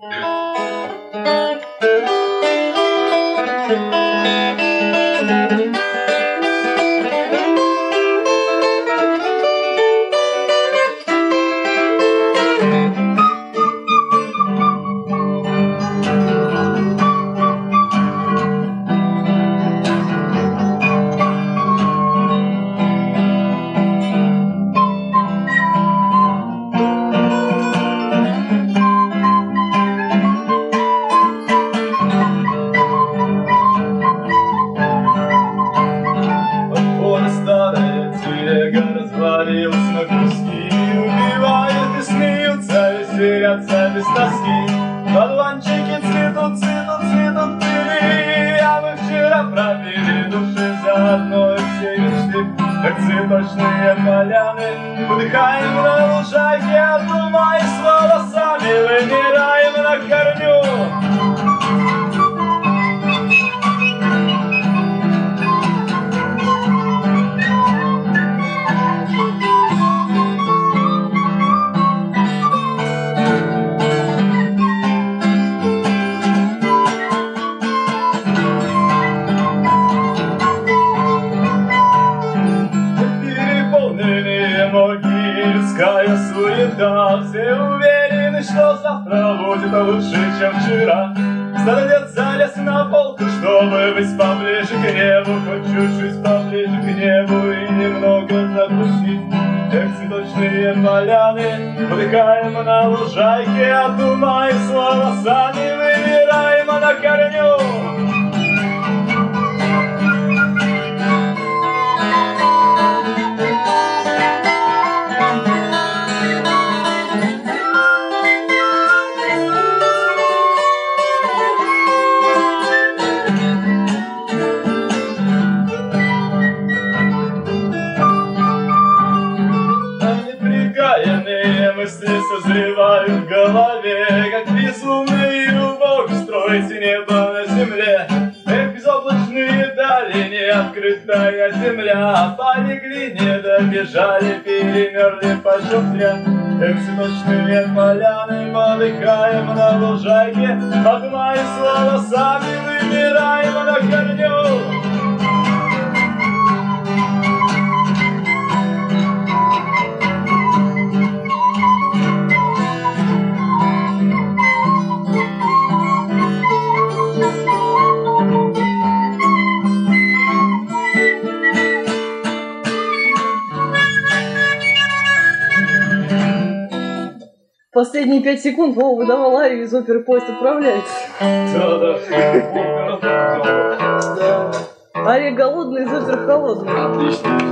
На куски убивают и смеются, веселятся без тоски. Одуванчики цветут, цветут, цветут пыли, а мы вчера пропили души заодно и все мечты, как цветочные поляны. Выдыхаем на лужайке, отдуваясь волосами, вымираем на корню. Людская суета, все уверены, что завтра будет лучше, чем вчера. Становятся лес на полку, чтобы быть поближе к небу, хоть чуть-чуть поближе к небу и немного закусить. Как цветочные поляны, вдыхаем на лужайке, отдуваясь волосами, вымираем на корню. Мысли созревают в голове, как безумные любовь строить небо на земле. Эх, безоблачные дали, неоткрытая земля, полегли, не добежали, перемерли по зря. Эх, цветочные поляны, подыхаем на лужайке, отмаясь волосами, вымираем на корню. Последние 5 секунд Вова выдавал арию из оперы «Поезд отправляется». Да. Ария голодная из оперы «Холодная». Отлично.